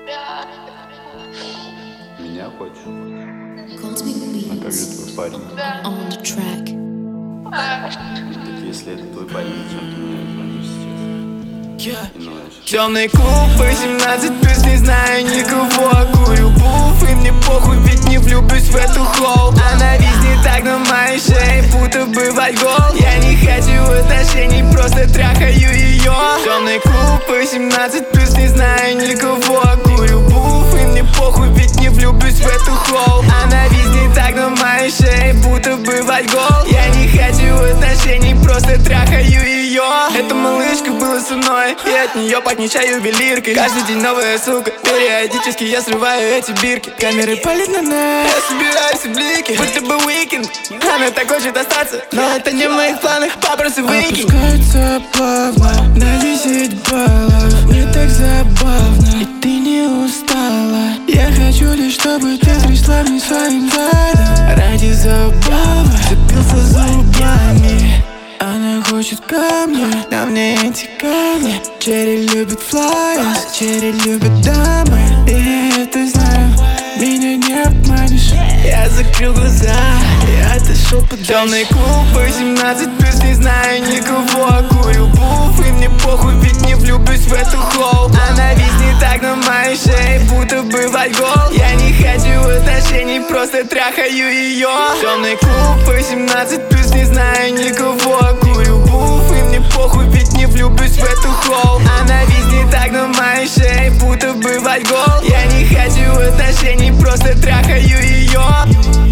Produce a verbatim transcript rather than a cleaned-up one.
Меня хочешь? А как же твой парень? Так если это твой парень, зачем ты мне звонишь сейчас? И ноешь? Темный клуб, восемнадцать плюс, не знаю никого. Курю буф, и мне похуй, ведь не влюблюсь в эту хоу. Она виснет так на моей шее, будто бы вальгол. Я не хочу отношений, просто трахаю ее. Темный клуб, восемнадцать плюс, не знаю никого. Курю буф, и мне похуй, ведь не влюблюсь в эту хоу. Она виснет так на моей шее, будто бы вальгол. Я не хочу отношений, просто трахаю ее. Эта малышка была со мной, и от нее пахнет чай ювелиркой. Каждый день новая сука, периодически я срываю эти бирки. Камеры палят на нас, я собираю все блики, будто бы уикенд. Она так хочет остаться, но это не в моих планах, попросу выкинь. Опускается плавно на десять баллов. Мне так забавно, и ты не устала. Я хочу лишь, чтобы ты трясла мне своим задом. Ради забавы цепился зубами. Она хочет ко мне, на мне эти камни. Черри любит флайерс, черри любит дамы. И я это знаю, меня не обманешь. Я закрыл глаза, я отошел подальше. Темный клуб, восемнадцать плюс, не знаю никого. Курю буф, и мне похуй, ведь не влюблюсь в эту хоу. Она виснет так на моей шее, будто бы вальгол. Я не хочу отношений, просто трахаю ее. Темный клуб, восемнадцать плюс, не знаю никого. Курю буф, и мне похуй, ведь не влюблюсь в эту хоу. Она виснет так на моей шее, будто бы вальгол. Я не хочу отношений, просто трахаю ее.